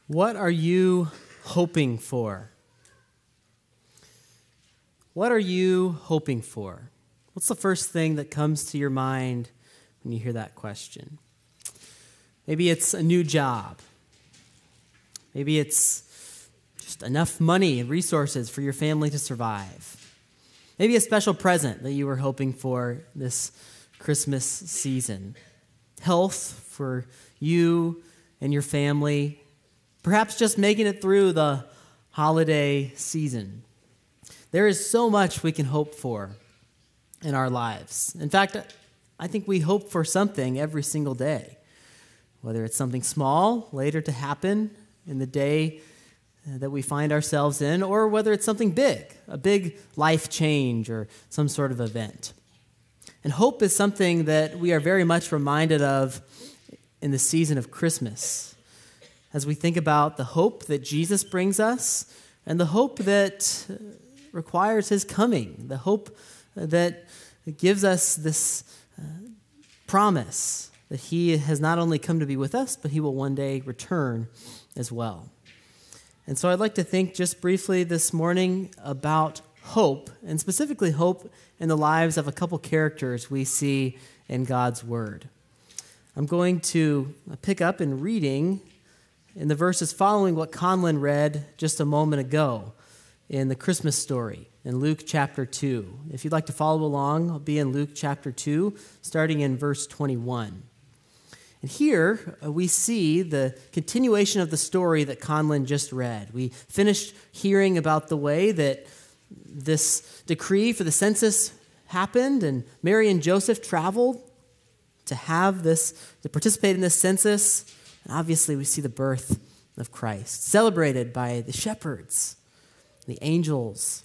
What are you hoping for? What are you hoping for? What's the first thing that comes to your mind when you hear that question? Maybe it's a new job. Maybe it's just enough money and resources for your family to survive. Maybe a special present that you were hoping for this Christmas season. Health for you and your family. Perhaps just making it through the holiday season. There is so much we can hope for in our lives. In fact, I think we hope for something every single day, whether it's something small later to happen in the day that we find ourselves in, or whether it's something big, a big life change or some sort of event. And hope is something that we are very much reminded of in the season of Christmas, as we think about the hope that Jesus brings us and the hope that requires his coming, the hope that gives us this promise that he has not only come to be with us, but he will one day return as well. And so I'd like to think just briefly this morning about hope, and specifically hope in the lives of a couple characters we see in God's Word. I'm going to pick up in reading in the verses following what Conlon read just a moment ago in the Christmas story in Luke chapter 2. If you'd like to follow along, I'll be in Luke chapter 2, starting in verse 21. And here we see the continuation of the story that Conlon just read. We finished hearing about the way that this decree for the census happened, and Mary and Joseph traveled to participate in this census. And obviously we see the birth of Christ, celebrated by the shepherds, the angels.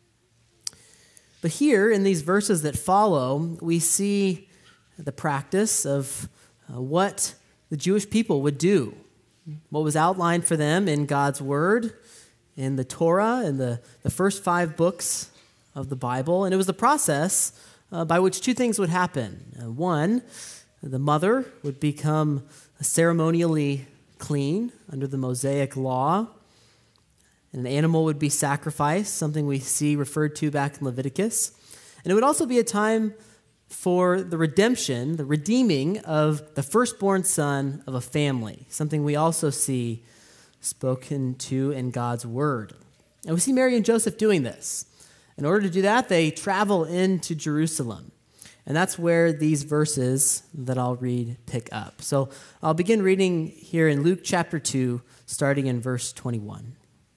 But here in these verses that follow, we see the practice of what the Jewish people would do, what was outlined for them in God's Word, in the Torah, in the first 5 books of the Bible. And it was the process by which 2 things would happen. One, the mother would become ceremonially clean under the Mosaic law. An animal would be sacrificed, something we see referred to back in Leviticus. And it would also be a time for the redemption, the redeeming of the firstborn son of a family, something we also see spoken to in God's Word. And we see Mary and Joseph doing this. In order to do that, they travel into Jerusalem. And that's where these verses that I'll read pick up. So I'll begin reading here in Luke chapter 2, starting in verse 21.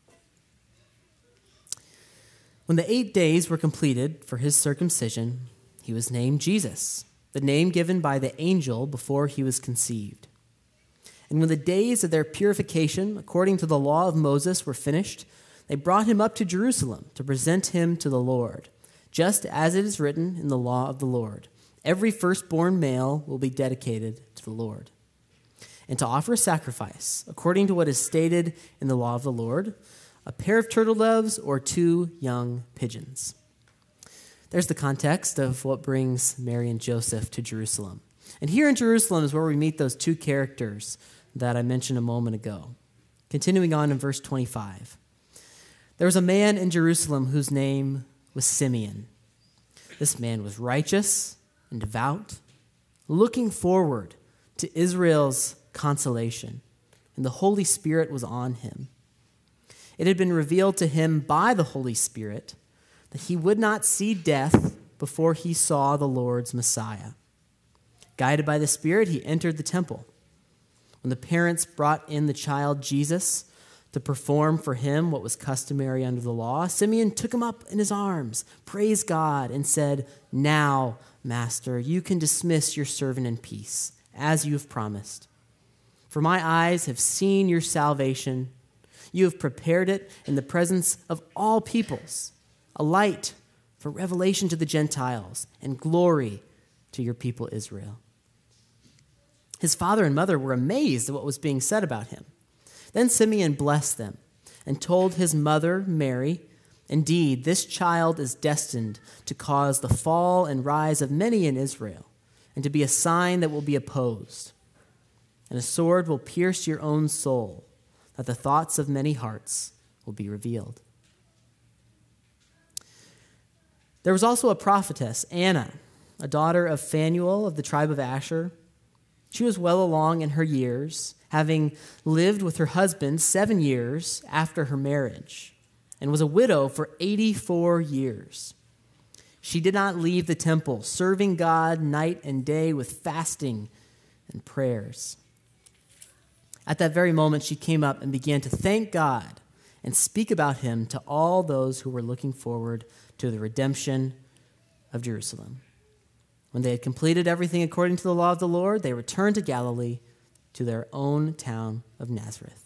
When the 8 days were completed for his circumcision, he was named Jesus, the name given by the angel before he was conceived. And when the days of their purification, according to the law of Moses, were finished, they brought him up to Jerusalem to present him to the Lord. Just as it is written in the law of the Lord, every firstborn male will be dedicated to the Lord. And to offer a sacrifice, according to what is stated in the law of the Lord, a pair of turtle doves or 2 young pigeons. There's the context of what brings Mary and Joseph to Jerusalem. And here in Jerusalem is where we meet those 2 characters that I mentioned a moment ago. Continuing on in verse 25. There was a man in Jerusalem whose name was Simeon. This man was righteous and devout, looking forward to Israel's consolation, and the Holy Spirit was on him. It had been revealed to him by the Holy Spirit that he would not see death before he saw the Lord's Messiah. Guided by the Spirit, he entered the temple. When the parents brought in the child Jesus to perform for him what was customary under the law, Simeon took him up in his arms, praised God, and said, "Now, Master, you can dismiss your servant in peace, as you have promised. For my eyes have seen your salvation. You have prepared it in the presence of all peoples, a light for revelation to the Gentiles and glory to your people Israel." His father and mother were amazed at what was being said about him. Then Simeon blessed them and told his mother, Mary, "Indeed, this child is destined to cause the fall and rise of many in Israel, and to be a sign that will be opposed. And a sword will pierce your own soul, that the thoughts of many hearts will be revealed. There was also a prophetess, Anna, a daughter of Phanuel of the tribe of Asher. She was well along in her years, having lived with her husband 7 years after her marriage, and was a widow for 84 years. She did not leave the temple, serving God night and day with fasting and prayers. At that very moment, she came up and began to thank God and speak about him to all those who were looking forward to the redemption of Jerusalem. When they had completed everything according to the law of the Lord, they returned to Galilee, to their own town of Nazareth.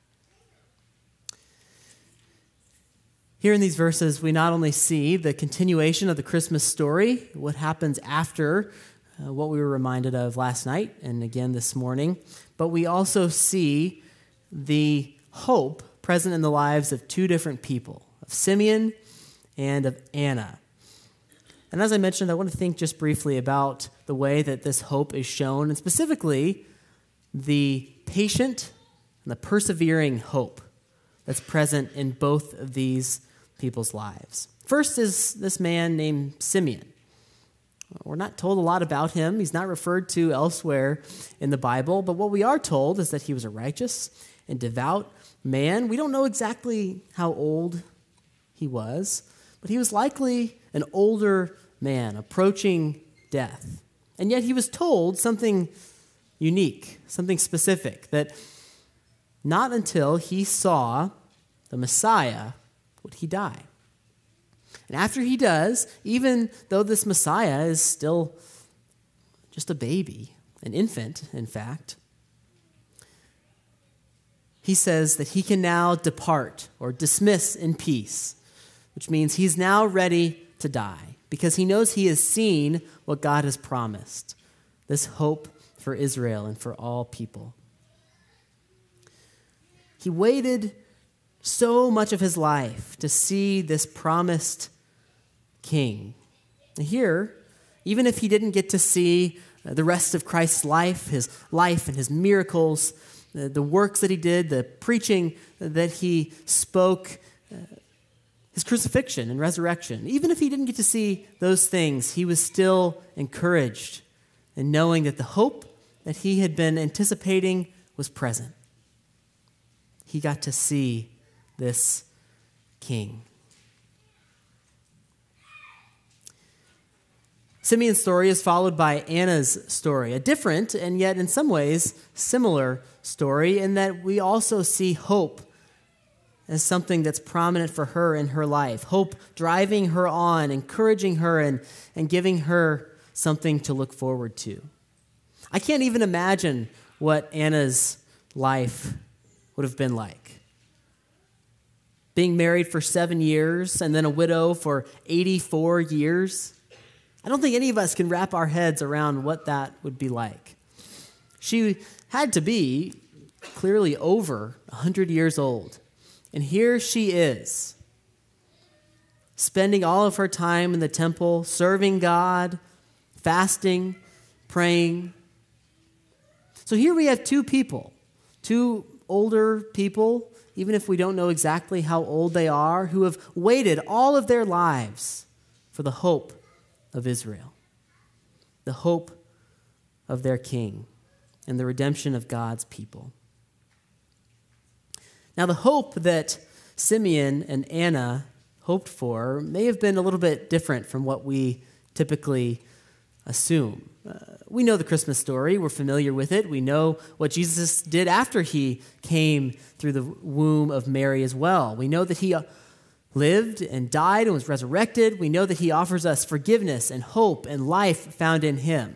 Here in these verses, we not only see the continuation of the Christmas story, what happens after what we were reminded of last night and again this morning, but we also see the hope present in the lives of two different people, of Simeon and of Anna. And as I mentioned, I want to think just briefly about the way that this hope is shown, and specifically the patient and the persevering hope that's present in both of these people's lives. First is this man named Simeon. We're not told a lot about him. He's not referred to elsewhere in the Bible, but what we are told is that he was a righteous and devout man. We don't know exactly how old he was, but he was likely an older man approaching death. And yet he was told something unique, something specific, that not until he saw the Messiah would he die. And after he does, even though this Messiah is still just a baby, an infant, in fact, he says that he can now depart or dismiss in peace, which means he's now ready to die because he knows he has seen what God has promised, this hope for Israel and for all people. He waited so much of his life to see this promised king. And here, even if he didn't get to see the rest of Christ's life and his miracles, the works that he did, the preaching that he spoke, his crucifixion and resurrection, even if he didn't get to see those things, he was still encouraged in knowing that the hope that he had been anticipating was present. He got to see this king. Simeon's story is followed by Anna's story, a different and yet in some ways similar story in that we also see hope as something that's prominent for her in her life. Hope driving her on, encouraging her, and giving her something to look forward to. I can't even imagine what Anna's life would have been like. Being married for 7 years and then a widow for 84 years. I don't think any of us can wrap our heads around what that would be like. She had to be clearly over 100 years old. And here she is, spending all of her time in the temple, serving God, fasting, praying. So here we have two people, two older people, even if we don't know exactly how old they are, who have waited all of their lives for the hope of Israel, the hope of their king, and the redemption of God's people. Now, the hope that Simeon and Anna hoped for may have been a little bit different from what we typically assume. We know the Christmas story. We're familiar with it. We know what Jesus did after he came through the womb of Mary as well. We know that he lived and died and was resurrected. We know that he offers us forgiveness and hope and life found in him.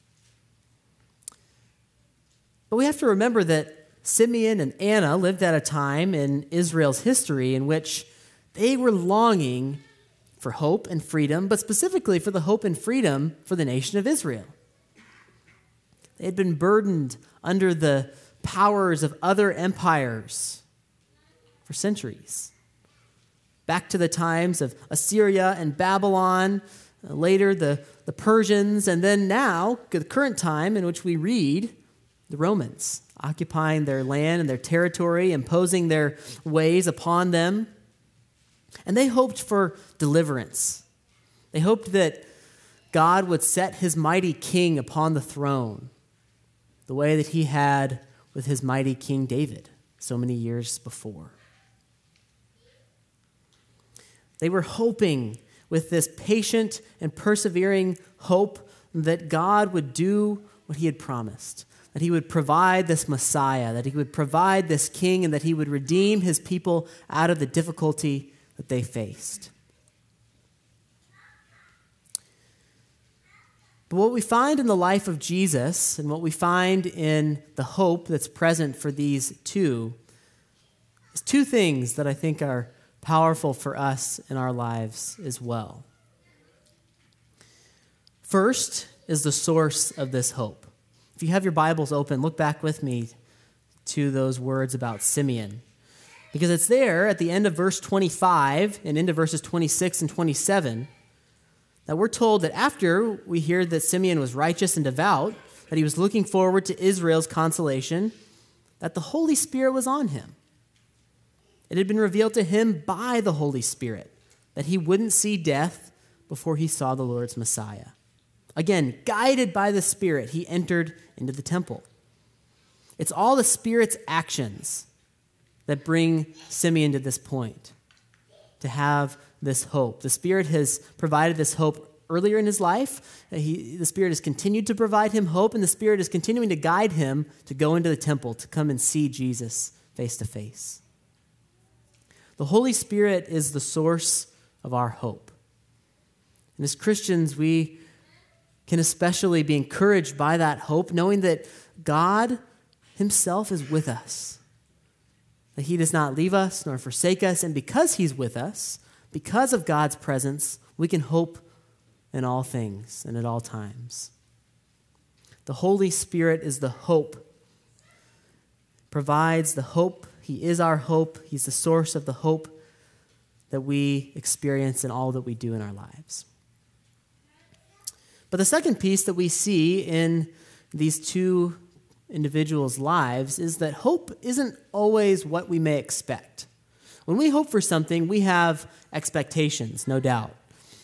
But we have to remember that Simeon and Anna lived at a time in Israel's history in which they were longing for hope and freedom, but specifically for the hope and freedom for the nation of Israel. They had been burdened under the powers of other empires for centuries. Back to the times of Assyria and Babylon, later the Persians, and then now, the current time in which we read, the Romans, occupying their land and their territory, imposing their ways upon them. And they hoped for deliverance. They hoped that God would set his mighty king upon the throne, the way that he had with his mighty King David so many years before. They were hoping with this patient and persevering hope that God would do what he had promised, that he would provide this Messiah, that he would provide this king, and that he would redeem his people out of the difficulty that they faced. But what we find in the life of Jesus and what we find in the hope that's present for these two is two things that I think are powerful for us in our lives as well. First is the source of this hope. If you have your Bibles open, look back with me to those words about Simeon, because it's there at the end of verse 25 and into verses 26 and 27 that we're told that after we hear that Simeon was righteous and devout, that he was looking forward to Israel's consolation, that the Holy Spirit was on him. It had been revealed to him by the Holy Spirit that he wouldn't see death before he saw the Lord's Messiah. Again, guided by the Spirit, he entered into the temple. It's all the Spirit's actions that bring Simeon to this point, to have this hope. The Spirit has provided this hope earlier in his life. The Spirit has continued to provide him hope, and the Spirit is continuing to guide him to go into the temple, to come and see Jesus face to face. The Holy Spirit is the source of our hope. And as Christians, we can especially be encouraged by that hope, knowing that God himself is with us, that he does not leave us nor forsake us, and because he's with us, because of God's presence, we can hope in all things and at all times. The Holy Spirit is the hope, provides the hope. He is our hope. He's the source of the hope that we experience in all that we do in our lives. But the second piece that we see in these two individuals' lives is that hope isn't always what we may expect. When we hope for something, we have expectations, no doubt.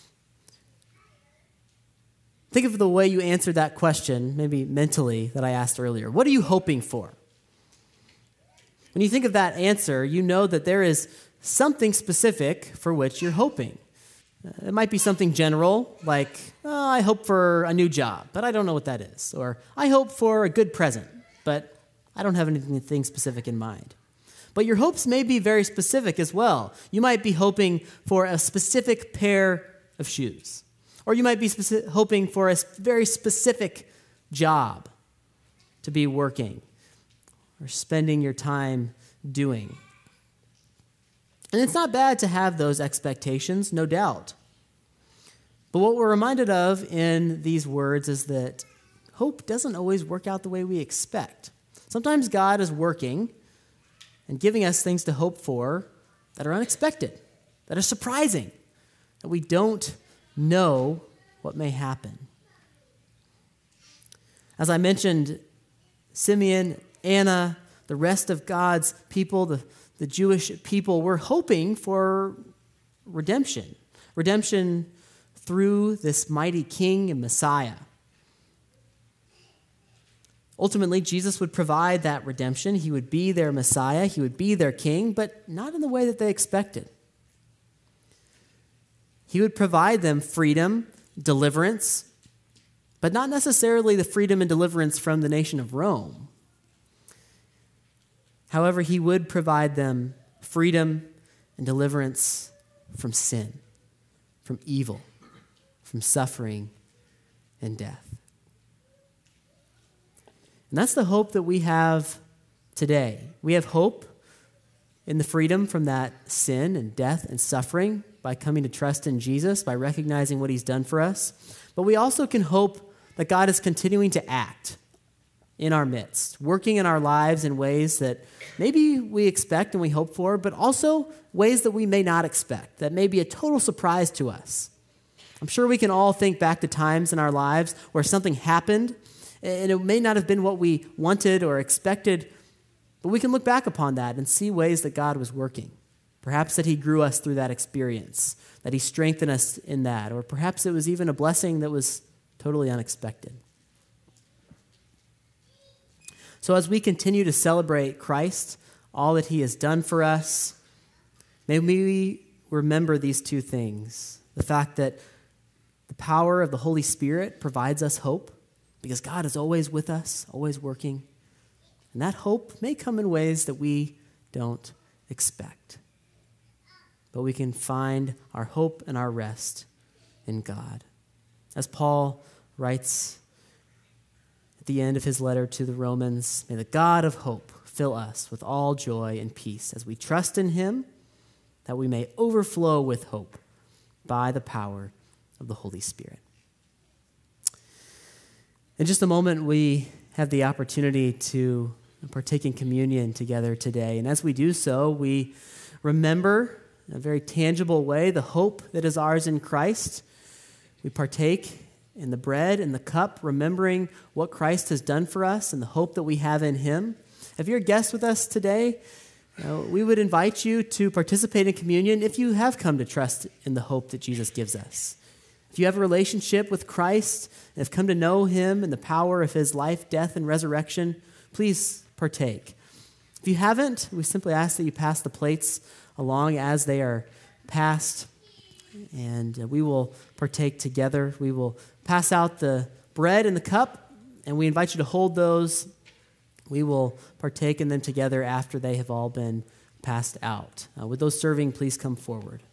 Think of the way you answered that question, maybe mentally, that I asked earlier. What are you hoping for? When you think of that answer, you know that there is something specific for which you're hoping. It might be something general, like, I hope for a new job, but I don't know what that is. Or, I hope for a good present, but I don't have anything specific in mind. But your hopes may be very specific as well. You might be hoping for a specific pair of shoes. Or you might be hoping for a very specific job to be working or spending your time doing. And it's not bad to have those expectations, no doubt. But what we're reminded of in these words is that hope doesn't always work out the way we expect. Sometimes God is working and giving us things to hope for that are unexpected, that are surprising, that we don't know what may happen. As I mentioned, Simeon, Anna, the rest of God's people, the Jewish people, were hoping for redemption through this mighty king and Messiah. Ultimately, Jesus would provide that redemption. He would be their Messiah. He would be their king, but not in the way that they expected. He would provide them freedom, deliverance, but not necessarily the freedom and deliverance from the nation of Rome. However, he would provide them freedom and deliverance from sin, from evil, from suffering and death. And that's the hope that we have today. We have hope in the freedom from that sin and death and suffering by coming to trust in Jesus, by recognizing what he's done for us. But we also can hope that God is continuing to act in our midst, working in our lives in ways that maybe we expect and we hope for, but also ways that we may not expect, that may be a total surprise to us. I'm sure we can all think back to times in our lives where something happened And it may not have been what we wanted or expected, but we can look back upon that and see ways that God was working. Perhaps that he grew us through that experience, that he strengthened us in that, or perhaps it was even a blessing that was totally unexpected. So as we continue to celebrate Christ, all that he has done for us, may we remember these two things. The fact that the power of the Holy Spirit provides us hope, because God is always with us, always working. And that hope may come in ways that we don't expect. But we can find our hope and our rest in God. As Paul writes at the end of his letter to the Romans, may the God of hope fill us with all joy and peace as we trust in him, that we may overflow with hope by the power of the Holy Spirit. In just a moment, we have the opportunity to partake in communion together today. And as we do so, we remember in a very tangible way the hope that is ours in Christ. We partake in the bread and the cup, remembering what Christ has done for us and the hope that we have in him. If you're a guest with us today, we would invite you to participate in communion if you have come to trust in the hope that Jesus gives us. If you have a relationship with Christ and have come to know him and the power of his life, death, and resurrection, please partake. If you haven't, we simply ask that you pass the plates along as they are passed, and we will partake together. We will pass out the bread and the cup, and we invite you to hold those. We will partake in them together after they have all been passed out. With those serving, please come forward.